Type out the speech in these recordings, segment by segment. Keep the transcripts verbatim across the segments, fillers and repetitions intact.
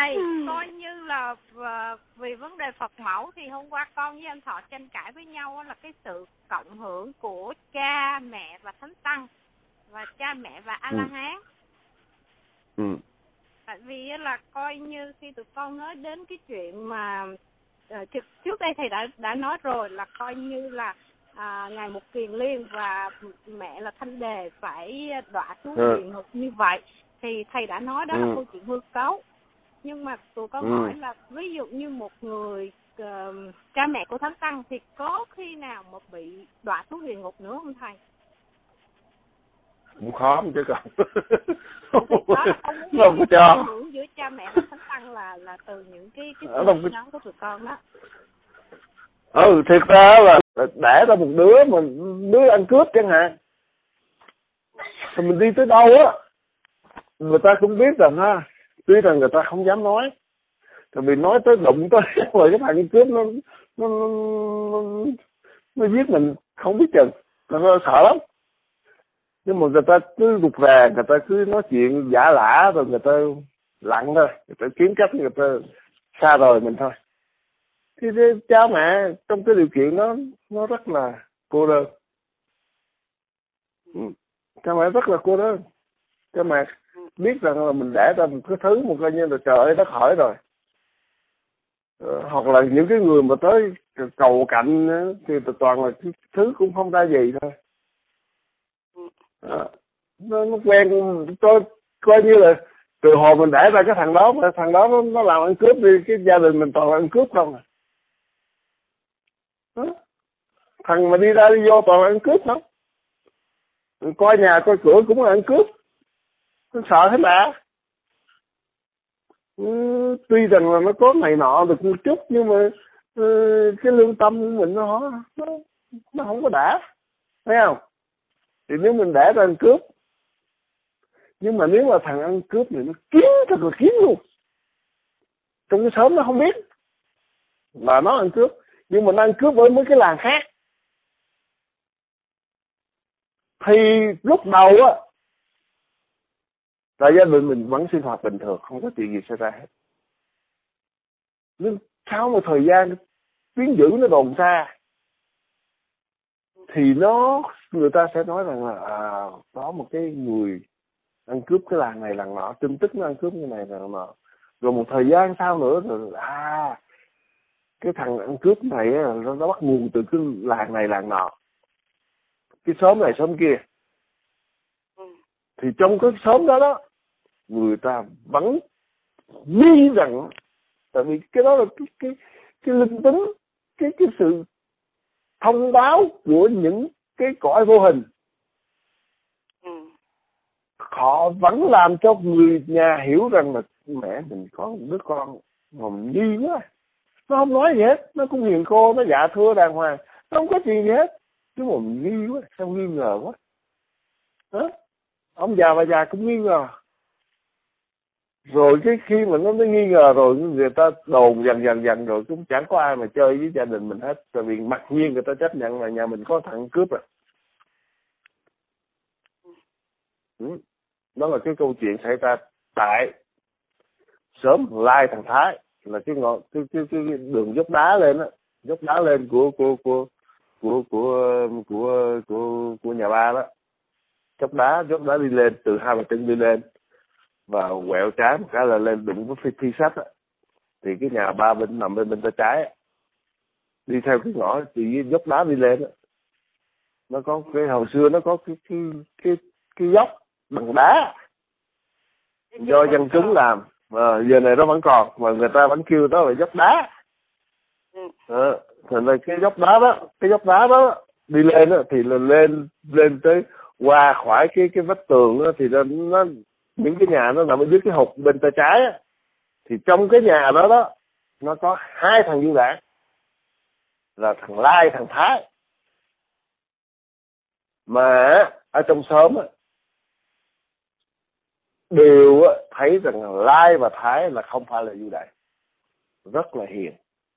thầy, ừ. coi như là vì vấn đề Phật mẫu thì hôm qua con với anh Thọ tranh cãi với nhau là cái sự cộng hưởng của cha, mẹ và thánh tăng, và cha mẹ và A-la-hán. Ừ. Ừ. Tại vì là coi như khi tụi con nói đến cái chuyện mà uh, trước, trước đây thầy đã đã nói rồi là coi như là à, ngài Mục Kiền Liên và mẹ là Thanh Đề phải đọa xuống ừ. địa ngục như vậy, thì thầy đã nói đó ừ. là câu chuyện hư cấu. Nhưng mà tụi con ừ. hỏi là ví dụ như một người uh, cha mẹ của thánh tăng thì có khi nào mà bị đọa xuống địa ngục nữa không thầy? Cũng khó chứ còn. Không có, không có cho. Hưởng giữa cha mẹ và thánh tăng là là từ những cái cái suy nghĩ đó của tụi con đó. Ừ, thiệt ra là đẻ ra một đứa mà đứa ăn cướp chẳng hạn, thì mình đi tới đâu á, người ta cũng biết rằng ha, tuy rằng người ta không dám nói, tại vì nói tới đụng tới rồi cái thằng ăn cướp nó nó nó, nó giết mình không biết chừng, nó sợ lắm. Nhưng mà người ta cứ rụt rè, người ta cứ nói chuyện giả lả, rồi người ta lặng thôi, người ta kiếm cách người ta xa rời mình thôi. Thì cha mẹ trong cái điều kiện đó nó rất là cô đơn. Ừ. Cha mẹ rất là cô đơn. Cha mẹ biết rằng là mình đẻ ra một cái thứ một coi như là trời ơi đất hỡi rồi. Ờ, hoặc là những cái người mà tới cầu cạnh thì toàn là cái thứ cũng không ra gì thôi. À, nó, nó quen tôi coi như là từ hồi mình đẻ ra cái thằng đó, thằng đó nó, nó làm ăn cướp đi, cái gia đình mình toàn là ăn cướp không à. Đó. Thằng mà đi ra đi vô toàn là ăn cướp không, coi nhà coi cửa cũng là ăn cướp, nó sợ thế bà. Ừ, tuy rằng là nó có này nọ được một chút, nhưng mà ừ, cái lương tâm của mình nó nó nó không có đã, thấy không? Thì nếu mình đẻ ra ăn cướp, nhưng mà nếu mà thằng ăn cướp này nó kiếm thật là kiếm luôn, trong cái xóm nó không biết là nó ăn cướp, nhưng mà nó ăn cướp với mấy cái làng khác, thì lúc đầu á là gia đình mình vẫn sinh hoạt bình thường, không có chuyện gì xảy ra hết. Nhưng sau một thời gian tiếng dữ nó đồn xa, thì nó người ta sẽ nói rằng là à, có một cái người ăn cướp cái làng này làng nọ, tin tức nó ăn cướp như này làng nọ. Rồi một thời gian sau nữa rồi à, cái thằng ăn cướp này nó, nó bắt nguồn từ cái làng này làng nọ, cái xóm này xóm kia. Thì trong cái xóm đó đó, người ta vẫn nghi rằng, tại vì cái đó là cái cái cái linh tính, cái cái sự thông báo của những cái cõi vô hình. Ừ. Họ vẫn làm cho người nhà hiểu rằng là mẹ mình có một đứa con mà mình nghi quá, nó không nói gì hết, nó cũng hiền cô, nó dạ thưa đàng hoàng, nó không có chuyện gì hết, chứ mà mình nghi quá, sao nghi ngờ quá. Hả? Ông già bà già cũng nghi ngờ. Rồi cái khi mà nó mới nghi ngờ rồi, người ta đồn dần dần dần rồi cũng chẳng có ai mà chơi với gia đình mình hết. Tại vì mặc nhiên người ta chấp nhận là nhà mình có thằng cướp rồi. Ừ. Đó là cái câu chuyện xảy ra tại xóm Lai thằng Thái, là cái ngọn cái, cái, cái đường dốc đá lên á, dốc đá lên của của của của của của của, của nhà ba đó. Dốc đá, dốc đá đi lên, từ hai bàn chân đi lên và quẹo trái một cái là lên đụng với phi, phi sách á. Thì cái nhà ba bên nằm bên bên tay trái á, đi theo cái ngõ thì dốc đá đi lên á, nó có cái hồi xưa nó có cái cái cái cái dốc bằng đá do dân chúng làm, à, giờ này nó vẫn còn mà người ta vẫn kêu đó là dốc đá. À, thành ra cái dốc đá đó, cái dốc đá đó đi lên á thì là lên lên tới qua khỏi cái cái vách tường á, thì nó, nó những cái nhà nó nằm ở dưới cái hục bên tay trái á, thì trong cái nhà đó đó nó có hai thằng du đảng, là thằng Lai thằng Thái, mà ở trong xóm á đều thấy rằng Lai và Thái là không phải là du đảng, rất là hiền,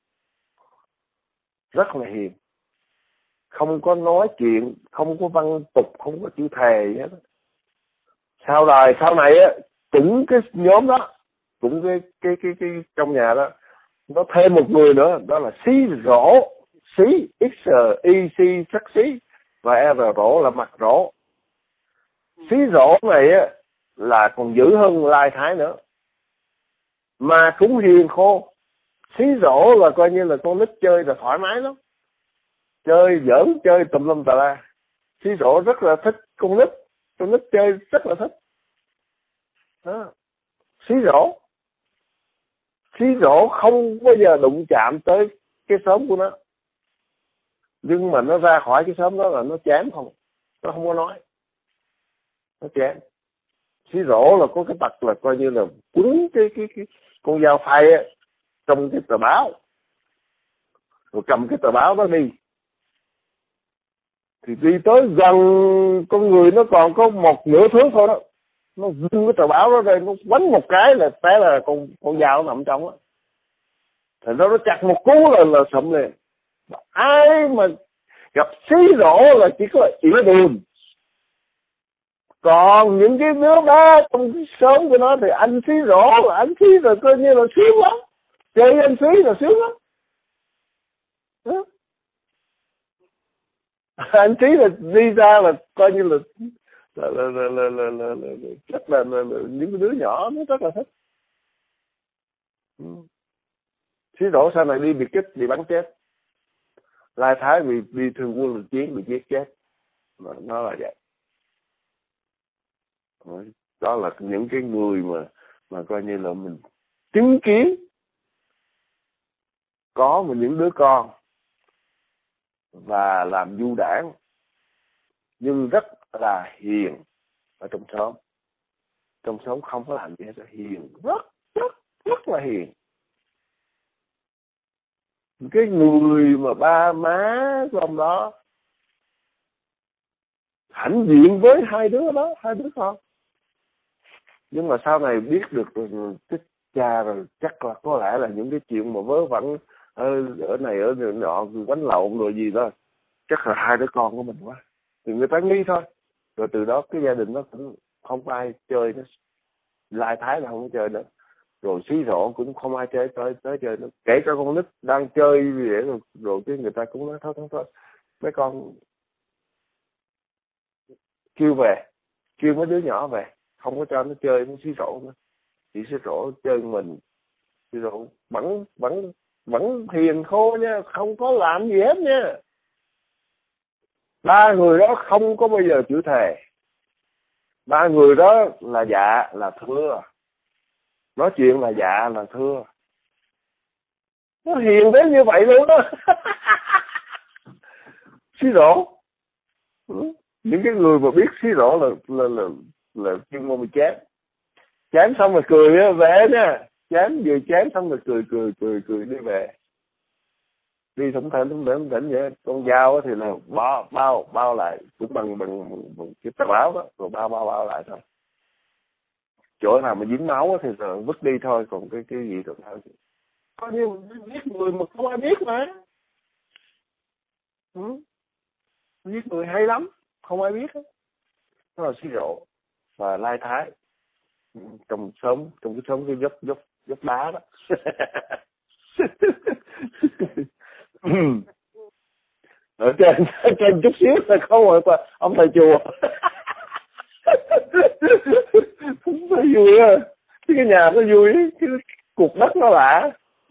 rất là hiền, không có nói chuyện, không có văn tục, không có chữ thề gì hết. Sau rồi sau này á, cũng cái nhóm đó cũng cái cái cái cái trong nhà đó nó thêm một người nữa, đó là xí rỗ. Xí x y c sắc xí và r rỗ là mặt rỗ. Xí rỗ này á là còn dữ hơn lai thái nữa, mà cũng hiền khô. Xí rỗ là coi như là con nít chơi là thoải mái lắm, chơi giỡn chơi tùm lum tà la. Xí rỗ rất là thích con nít, con nít chơi rất là thích đó. Xí rỗ xí rỗ không bao giờ đụng chạm tới cái xóm của nó, nhưng mà nó ra khỏi cái xóm đó là nó chém không, nó không có nói, nó chém. Xí rỗ là có cái tật là coi như là quấn cái cái cái con dao phay á trong cái tờ báo, rồi cầm cái tờ báo đó đi, thì đi tới gần con người nó còn có một nửa thước thôi đó, nó vung cái tờ báo đó đây, nó quánh một cái là té là con con dao nó nằm trong á, thì nó nó chặt một cú là là sụm liền. Ai mà gặp xí rỗ là chỉ có ỉa đường. Còn những cái đứa bé trong cái xóm của nó thì anh xí rỗ, anh xí rồi coi như là sướng lắm, chơi anh xí là sướng lắm. Đó. Anh xí là đi ra là coi như là là là là là là, là, là, là rất là, là, là những cái đứa nhỏ nó rất là thích. Ừ. Xí rỗ sau này đi biệt kích bị bắn chết, lai thái bị đi thương quân lực chiến bị giết chết, mà nó là vậy. Đó là những cái người mà mà coi như là mình chứng kiến có một những đứa con và làm du đảng nhưng rất là hiền ở trong xóm. Trong xóm không có làm gì hết, hiền, rất rất rất là hiền. Cái người mà ba má của ông đó hãnh diện với hai đứa đó, hai đứa con. Nhưng mà sau này biết được rồi, cái cha rồi chắc là có lẽ là những cái chuyện mà vớ vẩn ở, ở này ở nọ quánh lộn rồi gì đó, chắc là hai đứa con của mình quá, thì người ta nghi thôi. Rồi từ đó cái gia đình nó cũng không có ai chơi nữa, lai thái là không có chơi nữa, rồi xí rỗ cũng không ai chơi tới tới chơi nữa, kể cả con nít đang chơi gì vậy rồi, rồi cái người ta cũng nói thôi thôi thôi mấy con kêu về, kêu mấy đứa nhỏ về, không có cho nó chơi với xí rỗ nữa, chỉ xí rỗ chơi mình. Xí rỗ vẫn vẫn vẫn hiền khô nha, không có làm gì hết nha. Ba người đó không có bao giờ chịu thề, ba người đó là dạ là thưa, nói chuyện là dạ là thưa, nó hiền đến như vậy luôn đó. Xí rỗ, những cái người mà biết xí rỗ là là là là chuyên môn bị chém, chém xong rồi cười á về nha, chém vừa chém xong rồi cười cười cười cười đi về, đi thủng thỉnh thủng thỉnh thỉnh vậy. Con dao thì là bao bao bao lại cũng bằng bằng, bằng, bằng cái tờ báo đó, rồi bao bao bao lại thôi. Chỗ nào mà dính máu thì rồi vứt đi thôi, còn cái cái gì rồi thôi. Có như giết người mà không ai biết mà. Ừ. Giết người hay lắm, không ai biết hết. Đó là xí rỗ và lai thái. Trong xóm, trong cái xóm cái dốc dốc dốc đá đó. Ở trên, ở trên chút xíu là có một ông thầy chùa. Cũng thấy vui á, cái nhà nó vui, cái cuộc đất nó lạ.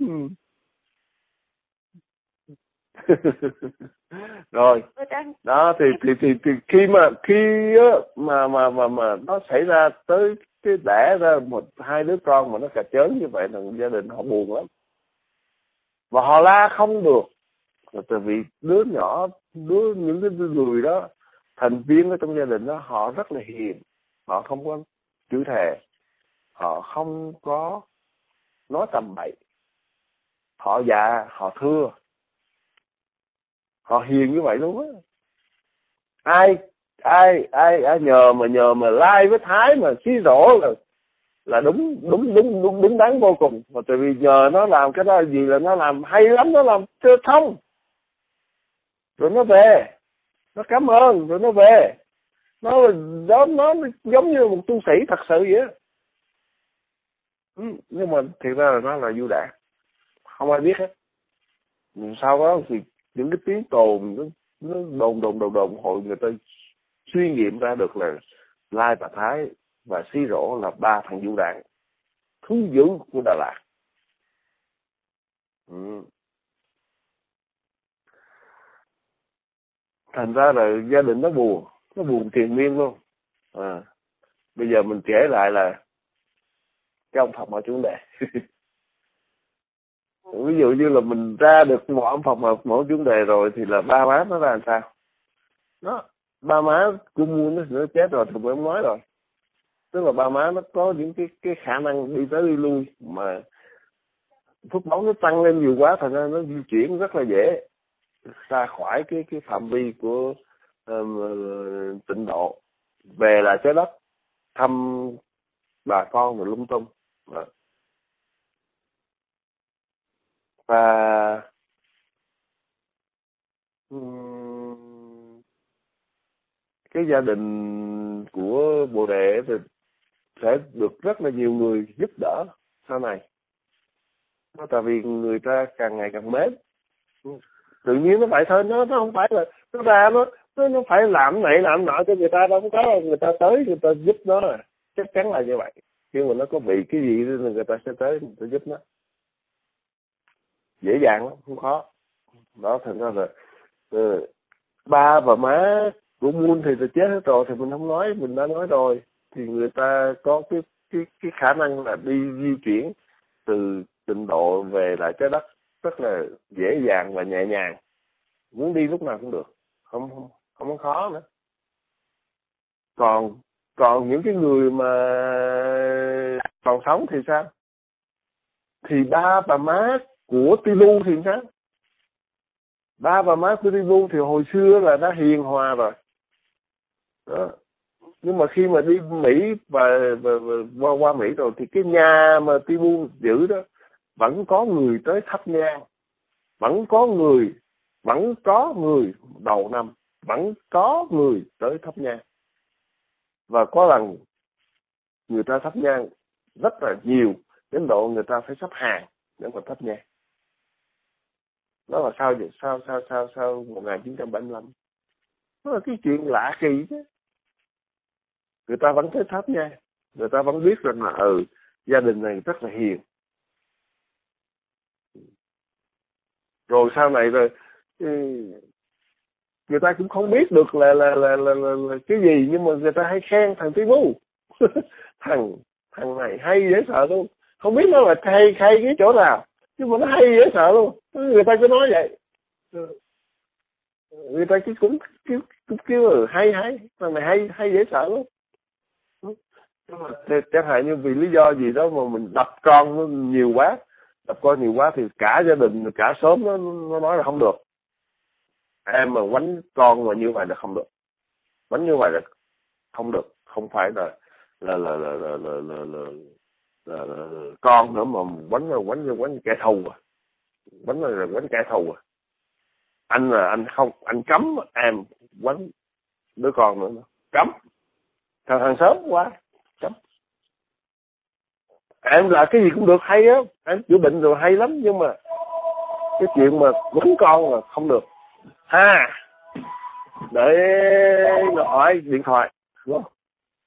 Rồi đó thì thì thì, thì khi mà khi á, mà mà mà mà nó xảy ra tới cái đẻ ra một hai đứa con mà nó cà chớn như vậy là gia đình họ buồn lắm, và họ la không được. Là tại vì đứa nhỏ, đứa những cái người đó, thành viên ở trong gia đình đó, họ rất là hiền, họ không có chữ thề, họ không có nói tầm bậy, họ dạ họ thưa, họ hiền như vậy luôn á. Ai ai ai ai nhờ mà nhờ mà lai với thái mà xí rỗ là là đúng đúng đúng đúng đúng đáng vô cùng. Mà tại vì nhờ nó làm cái đó gì là nó làm hay lắm, nó làm chưa thông, rồi nó về, nó cảm ơn rồi nó về, nó đó nó giống như một tu sĩ thật sự vậy á. Ừ, nhưng mà thiệt ra là nó là du đảng, không ai biết hết. Sau đó thì những cái tiếng đồn nó, nó đồn đồn đồn đồn hội người ta suy nghiệm ra được là Lai Bà Thái và Xí Rỗ là ba thằng du đảng thú dữ của Đà Lạt. Ừ. Thành ra là gia đình nó buồn, nó buồn triền miên luôn. À, bây giờ mình kể lại là cái ông Phật Mẫu Chuẩn Đề. Ví dụ như là mình ra được một ông Phật Mẫu Chuẩn Đề rồi thì là ba má nó ra làm sao? Nó ba má của Moon nó, nó chết rồi thì mới nói rồi. Tức là ba má nó có những cái cái khả năng đi tới đi lui mà phước báu nó tăng lên nhiều quá, thành ra nó di chuyển rất là dễ ra khỏi cái cái phạm vi của uh, tịnh độ, về lại trái đất thăm bà con rồi lung tung. Và um, cái gia đình của Bồ Đề thì sẽ được rất là nhiều người giúp đỡ sau này. Nó tại vì người ta càng ngày càng mến, tự nhiên nó vậy thôi, nó nó không phải là nó ra nó nó nó phải làm này làm nọ cho người ta đâu, không có, người ta tới người ta giúp nó à. Chắc chắn là như vậy. Khi mà nó có bị cái gì thì người ta sẽ tới người ta giúp nó dễ dàng lắm, không khó. Đó, thành ra là ừ, ba và má của Moon thì là chết hết rồi thì mình không nói, mình đã nói rồi, thì người ta có cái cái cái khả năng là đi di chuyển từ tịnh độ về lại trái đất rất là dễ dàng và nhẹ nhàng, muốn đi lúc nào cũng được, không không không có khó nữa. Còn còn những cái người mà còn sống thì sao? Thì ba và má của Tilu thì sao? Ba và má của Tilu thì hồi xưa là đã hiền hòa rồi. Đó. Nhưng mà khi mà đi Mỹ và, và, và qua, qua Mỹ rồi thì cái nhà mà Tilu giữ đó vẫn có người tới thắp nhang, vẫn có người vẫn có người đầu năm vẫn có người tới thắp nhang, và có lần người ta thắp nhang rất là nhiều đến độ người ta phải xếp hàng để mà thắp nhang. Đó là sao vậy? Sao sao sao sao một nghìn chín trăm bảy mươi lăm? Đó là cái chuyện lạ kỳ chứ. Người ta vẫn tới thắp nhang, người ta vẫn biết rằng là ừ gia đình này rất là hiền. Rồi sau này rồi người ta cũng không biết được là là là là, là, là cái gì, nhưng mà người ta hay khen thằng Tibu. thằng thằng này hay dễ sợ luôn, không biết nó là hay hay cái chỗ nào nhưng mà nó hay dễ sợ luôn, người ta cứ nói vậy. Người ta cứ cũng cứ cũng kêu hay hay thằng này hay hay dễ sợ luôn. Chẳng hạn như vì lý do gì đó mà mình đập con nó nhiều quá, đập con nhiều quá thì cả gia đình cả xóm nó nó nói là không được, em mà quánh con mà như vậy là không được, quánh như vậy là không được, không phải là là là là là là là, là, là, là, là con nữa mà quánh là quánh quánh kẻ thù à, quánh là quánh kẻ thù à. Anh là anh không, anh cấm em quánh đứa con nữa, cấm, thằng hàng xóm quá cấm. Em là cái gì cũng được hay á, em chữa bệnh rồi hay lắm, nhưng mà cái chuyện mà quánh con là không được ha. Để gọi điện thoại đúng không?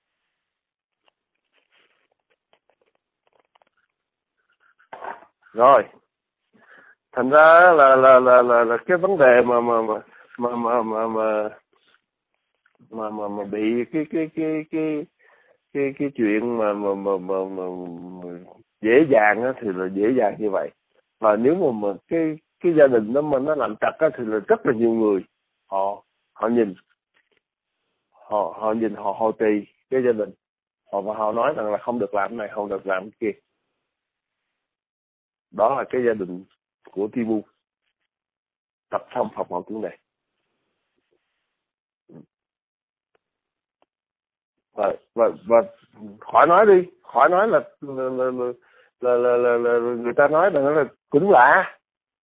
Rồi thành ra là là là là, là cái vấn đề mà mà mà mà mà mà mà mà, mà, mà bị cái cái cái cái cái cái chuyện mà mà mà, mà, mà, mà dễ dàng á, thì là dễ dàng như vậy. Và nếu mà mà cái cái gia đình đó mà nó làm trật á, thì là rất là nhiều người họ họ nhìn họ họ nhìn họ họ trì cái gia đình họ, và họ nói rằng là không được làm cái này, không được làm cái kia. Đó là cái gia đình của Tibu tập xong Phật Mẫu Chuẩn Đề. và và và khỏi nói đi, khỏi nói là là là là, là, là, là người ta nói rằng là cũng lạ,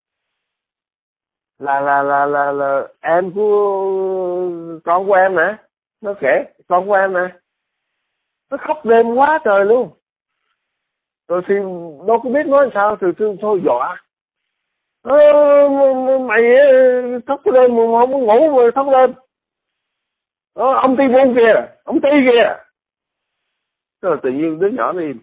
là là là là là em của con của em nè, nó kể con của em nè, nó khóc đêm quá trời luôn, Rồi thì đâu có biết nói sao, thì tôi thôi dọa. Ờ, mày thức lên mà không có ngủ mà thức lên. Ờ, ông ti buôn kìa, ông ti kìa. Rồi tự nhiên đứa nhỏ đi.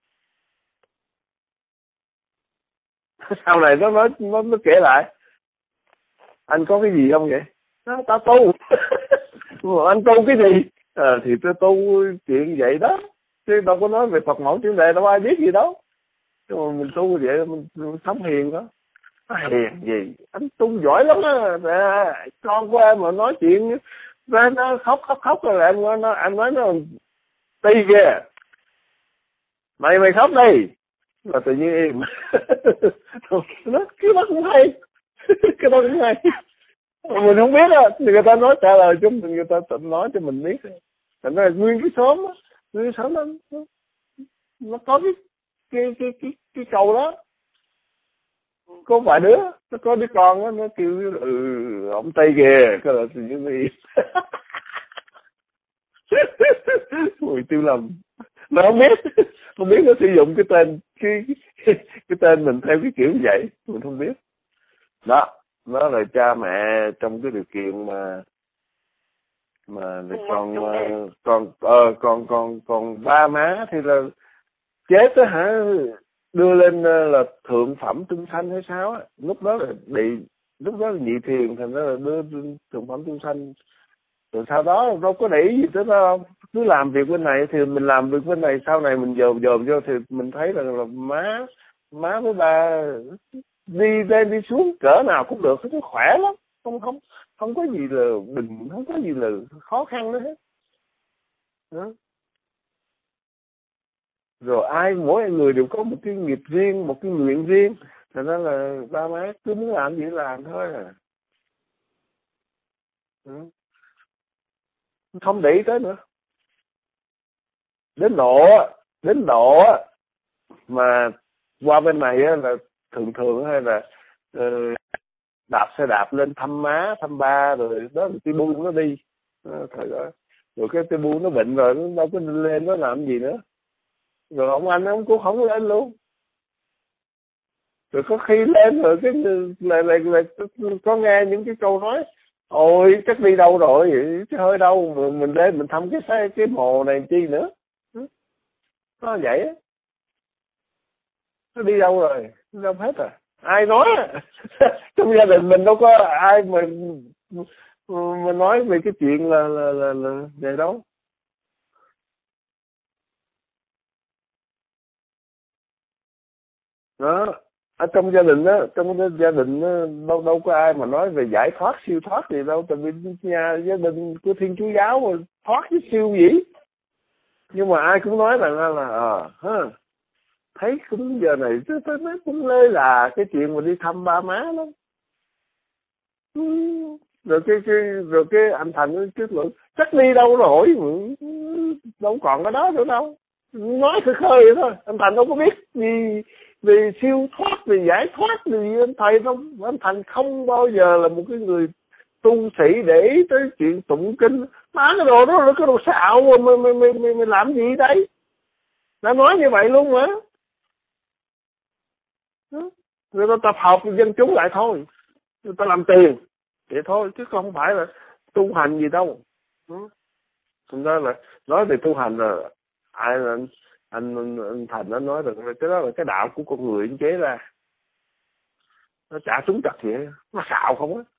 Sau này nó nói nó, nó kể lại, anh có cái gì không vậy? Nó tao tu. Anh tu cái gì? À, thì tôi tu chuyện vậy đó, chứ đâu có nói về Phật mẫu chuyện đề, đâu ai biết gì đâu. Nhưng mà mình tu vậy mình, mình sống hiền đó. Hiền gì, anh tu giỏi lắm á. À, con của em mà nói chuyện ra nó khóc khóc khóc rồi em nói nó, em nói nó ti kìa, mày mày khóc đi, là tự nhiên im. Nó cái đó cũng hay. Cái đó cũng hay. Mình không biết á, người ta nói trả lời chúng mình, người ta tự nói cho mình biết. Thành ra nguyên cái xóm á, nguyên cái xóm đó nó, nó có cái cái cái cái cái câu đó. Có vài đứa nó có đứa con đó, nó kêu ừ ông Tây kìa, cái là tự nhiên đi. Ui tiêu lầm, nó không biết, không biết nó sử dụng cái tên cái, cái cái tên mình theo cái kiểu như vậy, mình không biết. Đó, nó là cha mẹ trong cái điều kiện mà mà còn còn ờ còn còn còn ba má thì là chết đó hả, đưa lên là thượng phẩm chúng sanh hay sao á, lúc đó là bị, lúc đó là nhị thiền, thành ra là đưa thượng phẩm chúng sanh. Rồi sau đó đâu có để ý gì tới đâu, cứ làm việc bên này thì mình làm việc bên này, sau này mình dòm dòm vô thì mình thấy rằng là má má với ba đi lên đi xuống cỡ nào cũng được, nó khỏe lắm, không không không có gì là bình, không có gì là khó khăn nữa hết. Đó. Rồi ai mỗi người đều có một cái nghiệp riêng, một cái nguyện riêng, thành ra là ba má cứ muốn làm gì làm thôi à. Ừ. Không để ý tới nữa. Đến độ đến độ mà qua bên này là thường thường hay là uh, đạp xe đạp lên thăm má thăm ba, rồi đó là cái bu nó đi. Đó, thời đó rồi cái cái bu nó bệnh rồi, nó đâu có lên nó làm gì nữa. Rồi ông anh ông cũng không lên luôn. Rồi có khi lên rồi cái lại lại lại có nghe những cái câu nói ôi chắc đi đâu rồi vậy, chứ hơi đâu mà mình lên mình thăm cái cái, cái mồ này chi nữa. Nó vậy á, nó đi đâu rồi, nó đâu hết rồi, ai nói. Trong gia đình mình đâu có ai mà mà nói về cái chuyện là là là, là về đâu. Đó, ở trong gia đình đó, trong cái gia đình đó, đâu đâu có ai mà nói về giải thoát siêu thoát gì đâu, tại vì nhà gia đình của Thiên Chúa giáo mà thoát với siêu gì. Nhưng mà ai cũng nói rằng là là ờ ha, thấy cũng giờ này tôi tôi nói cũng lơi là cái chuyện mà đi thăm ba má lắm. Rồi cái cái rồi cái anh Thành kết luận chắc đi đâu rồi, đâu còn cái đó nữa đâu, nói khơi khơi vậy thôi. Anh Thành đâu có biết gì về siêu thoát, về giải thoát gì. Anh thầy không, anh Thành không bao giờ là một cái người tu sĩ để ý tới chuyện tụng kinh. Má cái đồ đó là cái đồ xạo mà mày mày mày mày, mày làm gì đây? Đã nói như vậy luôn mà. Người ta tập hợp dân chúng lại thôi, người ta làm tiền vậy thôi, chứ không phải là tu hành gì đâu. Thành ra là nói về tu hành là ai là anh, anh, anh Thành nó nói rằng cái đó là cái đạo của con người chế ra, nó trả trúng chặt vậy, nó xạo không á.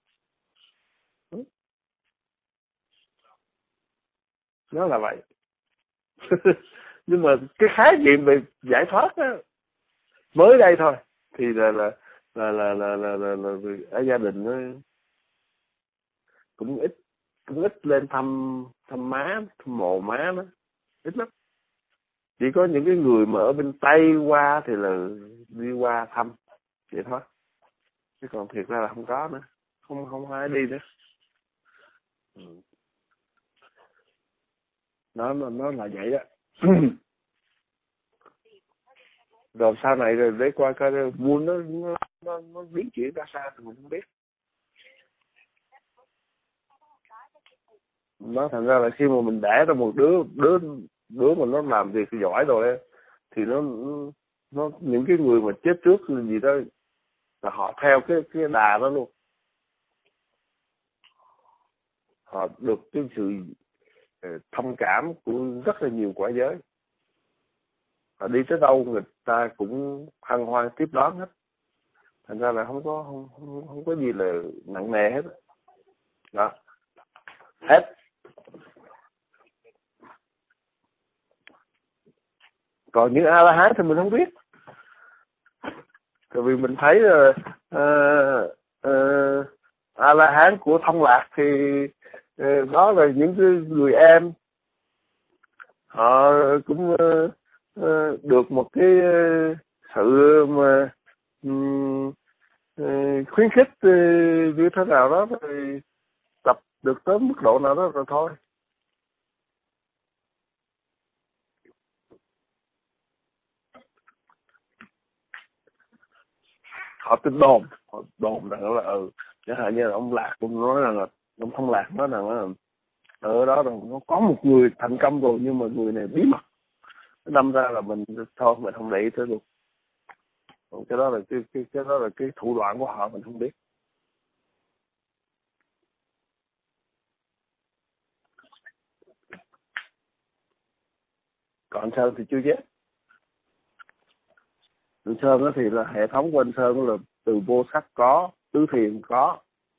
Nó là vậy. Nhưng mà cái khái niệm về giải thoát á, mới đây thôi thì là là là là là là, là, là, là ở gia đình nó cũng ít cũng ít lên thăm thăm má, thăm mồ má nó ít lắm. Chỉ có những cái người mà ở bên Tây qua thì là đi qua thăm vậy thôi, chứ còn thiệt ra là không có nữa, không không ai đi nữa. Ừ. nó nó là vậy đó. Rồi sau này rồi để coi coi buôn nó nó nó, nó biến chuyển ra sao thì mình không biết. Nó thành ra là khi mà mình đẻ ra một đứa đứa đứa mà nó làm việc giỏi rồi thì nó nó những cái người mà chết trước gì đó là họ theo cái cái đà đó luôn, họ được cái sự thông cảm của rất là nhiều quả giới, họ đi tới đâu người ta cũng hân hoan tiếp đón hết, thành ra là không có không không, không có gì là nặng nề hết đó, hết. Còn những A La Hán thì mình không biết, tại vì mình thấy là uh, uh, A La Hán của Thông Lạc thì uh, đó là những cái người em, họ cũng uh, uh, được một cái uh, sự mà um, uh, khuyến khích uh, như thế nào đó, rồi tập được tới mức độ nào đó rồi thôi. Họ tin đồn, họ đồn rằng là ừ, chẳng hạn như là ông Lạc cũng nói rằng là ông Thông Lạc nói rằng là ở đó rằng nó có một người thành công rồi, nhưng mà người này bí mật, đâm ra là mình thôi mình không để ý tới luôn. Cái đó là cái cái cái đó là cái thủ đoạn của họ, mình không biết. Còn anh Sơn thì chưa chết. Anh Sơn đó thì là hệ thống của anh Sơn là từ vô sắc có, tứ thiền có,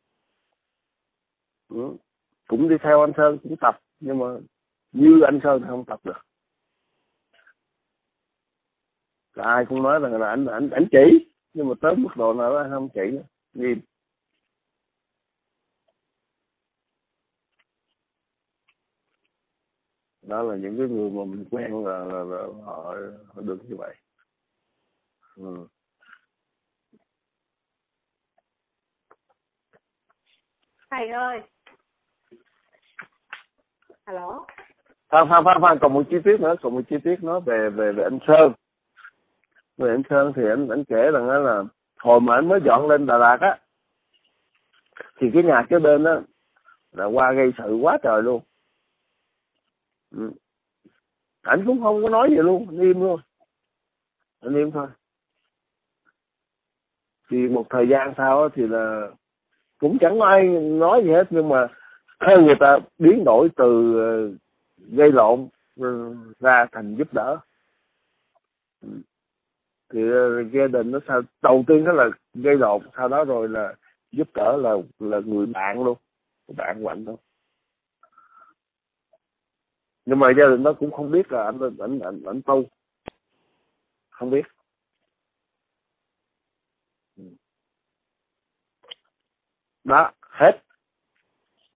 ừ. Cũng đi theo anh Sơn cũng tập, nhưng mà như anh Sơn thì không tập được. Ai cũng nói rằng là anh anh anh chỉ, nhưng mà tới mức độ nào đó anh không chỉ, nghiêm. Đó là những cái người mà mình quen là, là, là họ, họ được như vậy. Ừ. Thầy ơi. Alo. Phan Phan Phan Phan còn một chi tiết nữa, còn một chi tiết nói về về về anh Sơn. Về anh Sơn thì anh anh kể rằng là, là hồi mà anh mới dọn lên Đà Lạt á, thì cái nhà kế bên á là qua gây sự quá trời luôn. Ừ. Anh cũng không có nói gì luôn, anh im luôn, anh im thôi. Thì một thời gian sau thì là cũng chẳng có ai nói gì hết, nhưng mà người ta biến đổi từ gây lộn ra thành giúp đỡ. Thì gia đình nó sao đầu tiên đó là gây lộn, sau đó rồi là giúp đỡ, là là người bạn luôn, bạn của anh thôi. Nhưng mà gia đình nó cũng không biết là anh anh anh anh tu, không biết. Đó